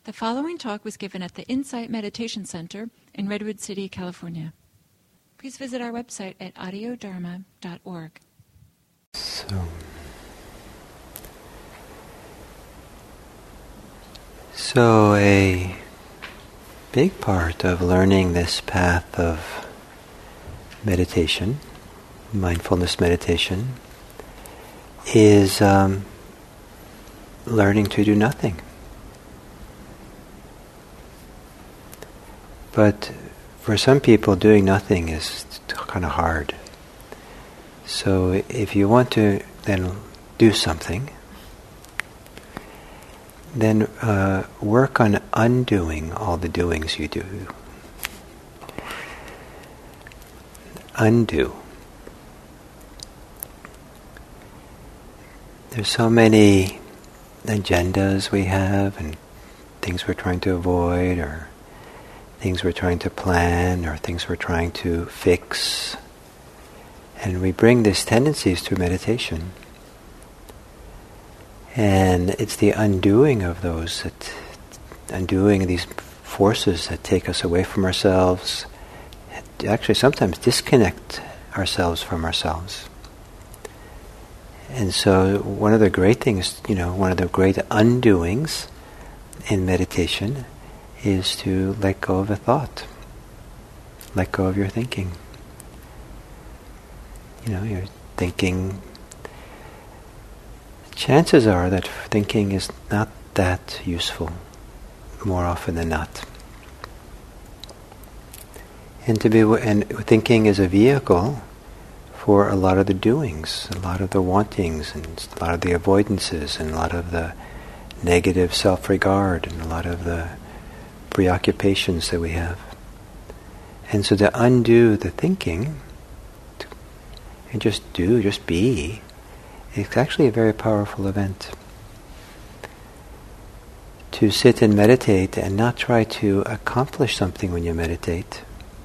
The following talk was given at the Insight Meditation Center in Redwood City, California. Please visit our website at audiodharma.org. So a big part of learning this path of meditation, mindfulness meditation, is learning to do nothing. But for some people, doing nothing is kind of hard. So if you want to then do something, then work on undoing all the doings you do. Undo. There's so many agendas we have and things we're trying to avoid, or things we're trying to plan, or things we're trying to fix. And we bring these tendencies to meditation. And it's the undoing of those, undoing these forces that take us away from ourselves, actually sometimes disconnect ourselves from ourselves. And so one of the great things, one of the great undoings in meditation is to let go of a thought. Let go of your thinking. You're thinking. Chances are that thinking is not that useful, more often than not. And thinking is a vehicle for a lot of the doings, a lot of the wantings, and a lot of the avoidances, and a lot of the negative self-regard, and a lot of the preoccupations that we have. And so to undo the thinking, and just be, it's actually a very powerful event. To sit and meditate and not try to accomplish something when you meditate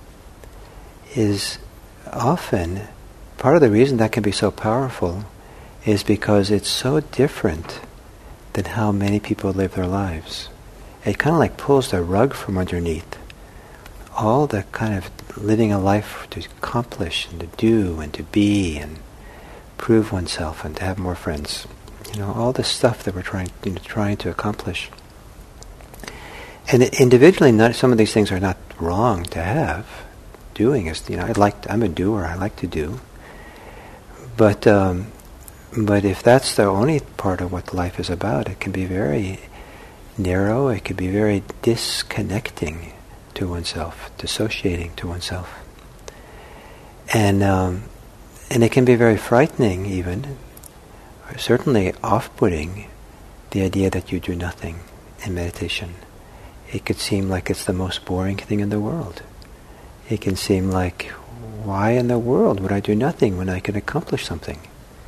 is often, part of the reason that can be so powerful is because it's so different than how many people live their lives. It kind of like pulls the rug from underneath all the kind of living a life to accomplish and to do and to be and prove oneself and to have more friends. All the stuff that we're trying to accomplish. And individually, some of these things are not wrong to have. Doing is, I'm a doer. I like to do. But if that's the only part of what life is about, it can be very narrow. It can be very disconnecting to oneself, dissociating to oneself, and it can be very frightening, even, or certainly off-putting, the idea that you do nothing in meditation. It could seem like it's the most boring thing in the world. It can seem like, why in the world would I do nothing when I can accomplish something?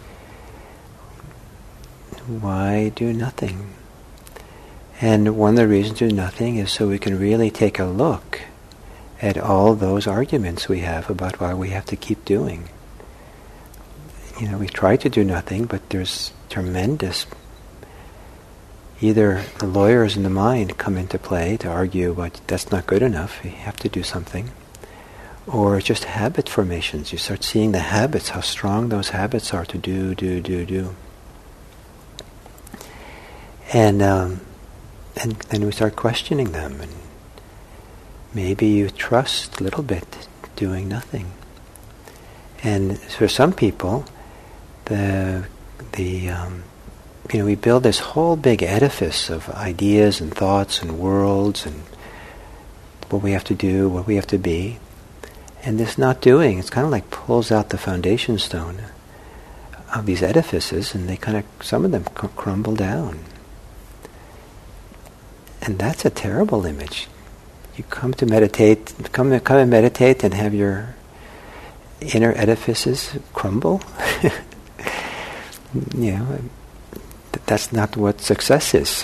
Why do nothing? And one of the reasons to do nothing is so we can really take a look at all those arguments we have about why we have to keep doing. We try to do nothing, but there's tremendous, either the lawyers in the mind come into play to argue, but that's not good enough, you have to do something. Or just habit formations. You start seeing the habits, how strong those habits are to do. And then we start questioning them, and maybe you trust a little bit doing nothing. And for some people, we build this whole big edifice of ideas and thoughts and worlds and what we have to do, what we have to be. And this not doing, it's kind of like pulls out the foundation stone of these edifices, and some of them crumble down. And that's a terrible image. You come and meditate and have your inner edifices crumble. That's not what success is.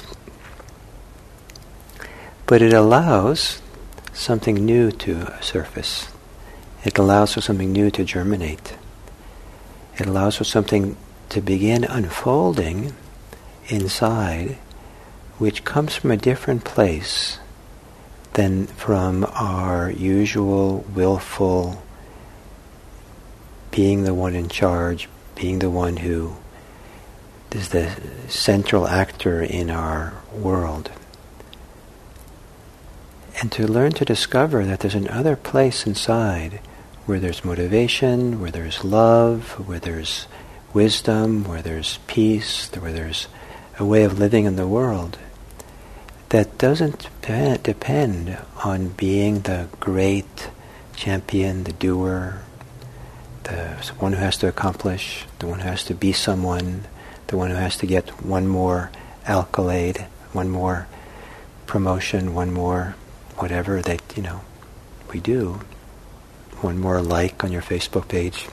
But it allows something new to surface. It allows for something new to germinate. It allows for something to begin unfolding inside which comes from a different place than from our usual willful being the one in charge, being the one who is the central actor in our world. And to learn to discover that there's another place inside where there's motivation, where there's love, where there's wisdom, where there's peace, where there's a way of living in the world that doesn't depend on being the great champion, the doer, the one who has to accomplish, the one who has to be someone, the one who has to get one more accolade, one more promotion, one more whatever that, we do, one more like on your Facebook page.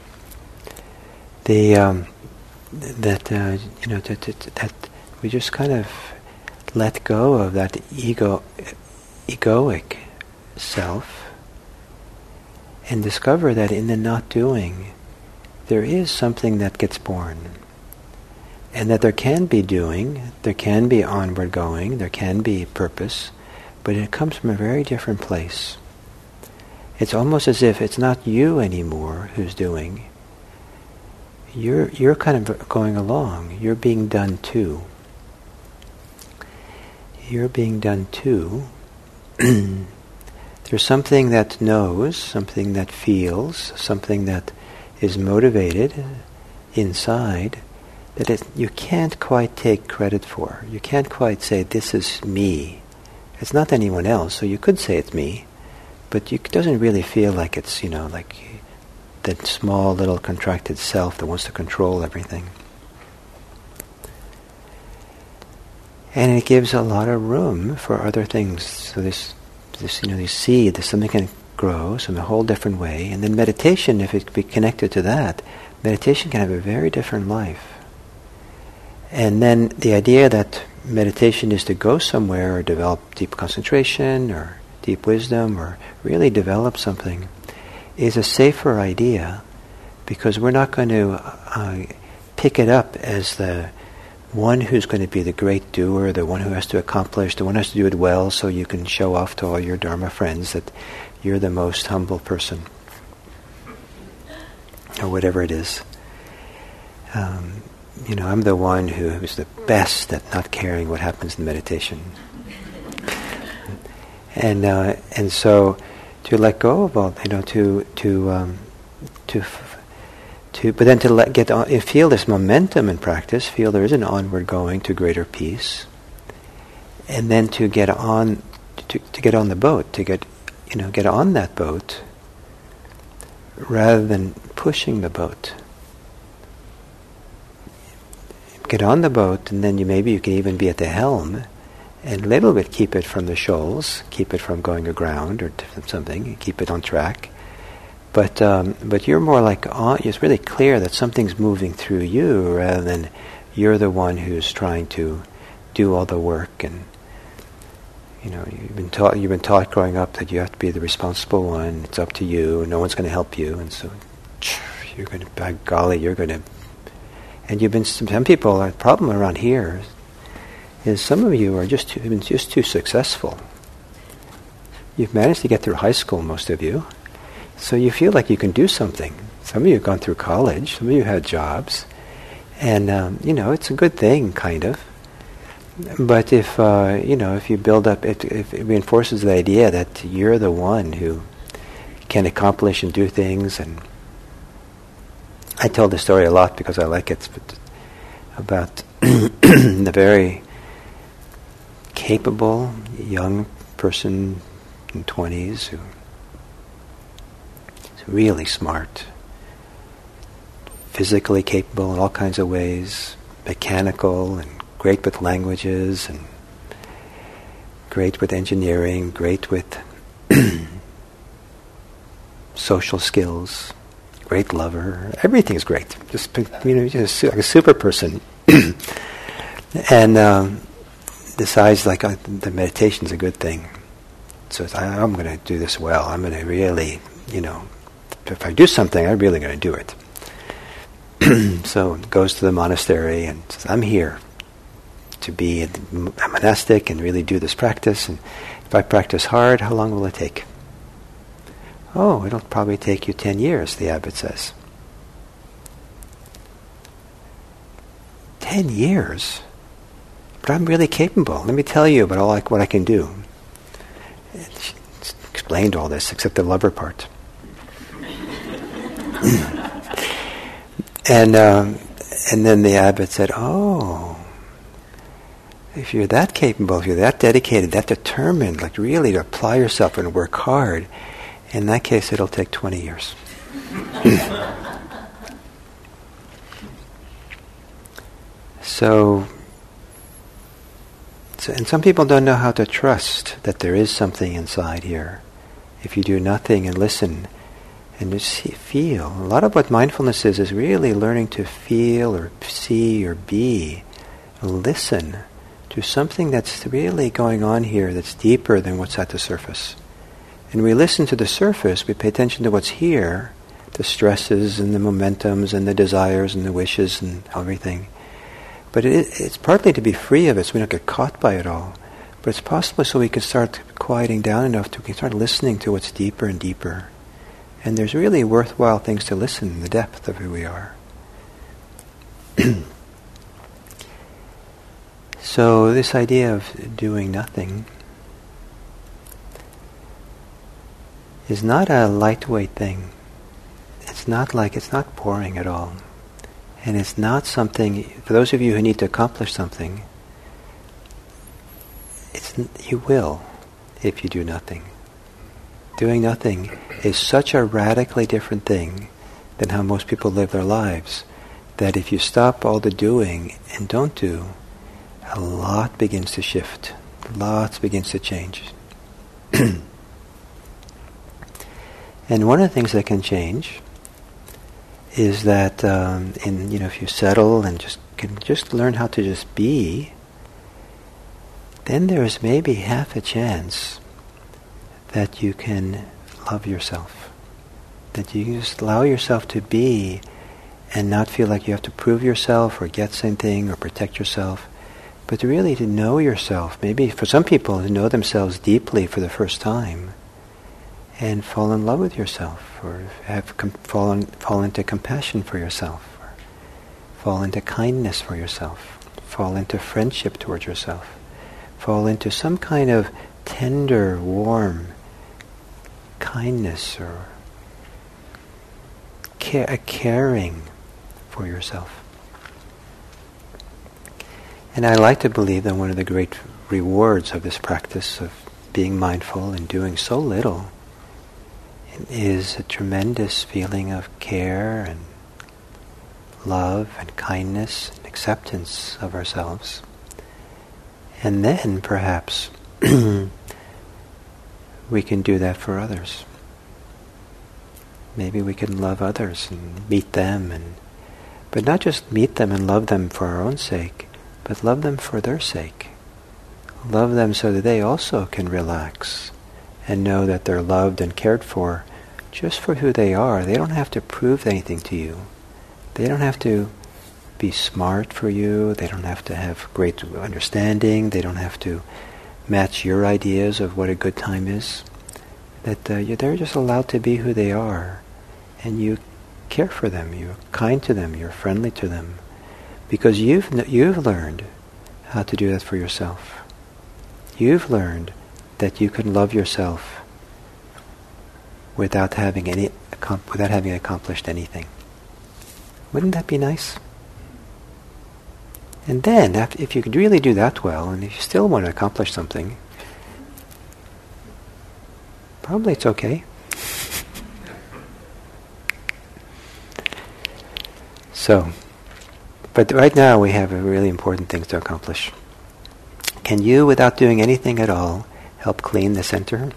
That we just kind of let go of that egoic self and discover that in the not doing there is something that gets born, and that there can be doing, there can be onward going, there can be purpose, but it comes from a very different place. It's almost as if it's not you anymore who's doing. You're kind of going along. You're being done to. You're being done to. There's something that knows, something that feels, something that is motivated inside that you can't quite take credit for. You can't quite say, this is me. It's not anyone else, so you could say it's me, but it doesn't really feel like it's, like that small little contracted self that wants to control everything. And it gives a lot of room for other things. So this seed, something can grow in a whole different way. And then meditation, if it can be connected to that, meditation can have a very different life. And then the idea that meditation is to go somewhere or develop deep concentration or deep wisdom or really develop something is a safer idea, because we're not going to pick it up as the one who's going to be the great doer, the one who has to accomplish, the one who has to do it well so you can show off to all your Dharma friends that you're the most humble person, or whatever it is. I'm the one who's the best at not caring what happens in meditation. And so to let go of all, but then to get on, feel this momentum in practice, feel there is an onward going to greater peace, and then to get on, to get on the boat, to get on that boat, rather than pushing the boat. Get on the boat, and then maybe you can even be at the helm, and a little bit keep it from the shoals, keep it from going aground or something, keep it on track. But you're more like it's really clear that something's moving through you rather than you're the one who's trying to do all the work. And you've been taught growing up that you have to be the responsible one. It's up to you, and no one's going to help you. And so you're going to, by golly, you're going to. And some people. The problem around here is some of you are just too successful. You've managed to get through high school, most of you. So you feel like you can do something. Some of you have gone through college. Some of you had jobs. And, it's a good thing, kind of. But if you build up, if it reinforces the idea that you're the one who can accomplish and do things. And I tell this story a lot because I like it, about the very capable young person in 20s who really smart, physically capable in all kinds of ways, mechanical and great with languages and great with engineering, great with social skills, great lover, everything's great. Just like a super person. And decides like the meditation's a good thing. So I'm going to do this well. I'm going to really, if I do something, I'm really going to do it. So goes to the monastery and says, I'm here. to be a monastic and really do this practice, and if I practice hard, how long will it take? Oh, it'll probably take you 10 years, the abbot says. 10 years? But I'm really capable. Let me tell you about what I can do. She explained all this, except the lover part. And then the abbot said, oh, if you're that capable, if you're that dedicated, that determined, like really to apply yourself and work hard, in that case it'll take 20 years. So, and some people don't know how to trust that there is something inside here. If you do nothing and listen and just feel. A lot of what mindfulness is really learning to feel or see or be, listen to something that's really going on here that's deeper than what's at the surface. And we listen to the surface, we pay attention to what's here, the stresses and the momentums and the desires and the wishes and everything. But it's partly to be free of it so we don't get caught by it all. But it's possible so we can start quieting down enough to we can start listening to what's deeper and deeper. And there's really worthwhile things to listen in the depth of who we are. So this idea of doing nothing is not a lightweight thing. It's not boring at all. And it's not something, for those of you who need to accomplish something, you will if you do nothing. Doing nothing is such a radically different thing than how most people live their lives, that if you stop all the doing and don't do, a lot begins to shift. Lots begins to change. And one of the things that can change is that if you settle and just learn how to just be, then there's maybe half a chance that you can love yourself. That you just allow yourself to be and not feel like you have to prove yourself or get something or protect yourself, but really to know yourself. Maybe for some people to know themselves deeply for the first time and fall in love with yourself, or fall into compassion for yourself, or fall into kindness for yourself, fall into friendship towards yourself, fall into some kind of tender, warm kindness or a caring for yourself. And I like to believe that one of the great rewards of this practice of being mindful and doing so little is a tremendous feeling of care and love and kindness and acceptance of ourselves. And then perhaps we can do that for others. Maybe we can love others and meet them, but not just meet them and love them for our own sake, but love them for their sake. Love them so that they also can relax and know that they're loved and cared for just for who they are. They don't have to prove anything to you. They don't have to be smart for you. They don't have to have great understanding. They don't have to match your ideas of what a good time is. That they're just allowed to be who they are. And you care for them. You're kind to them. You're friendly to them. Because you've learned how to do that for yourself. You've learned that you can love yourself without having accomplished anything. Wouldn't that be nice? And then, if you could really do that well, and if you still want to accomplish something, probably it's okay. So, but right now we have a really important thing to accomplish. Can you, without doing anything at all, help clean the center?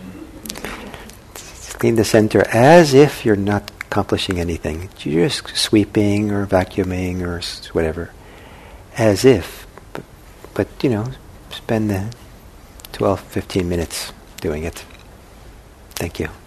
Clean the center as if you're not accomplishing anything. You're just sweeping or vacuuming or whatever. As if. But spend the 12, 15 minutes doing it. Thank you.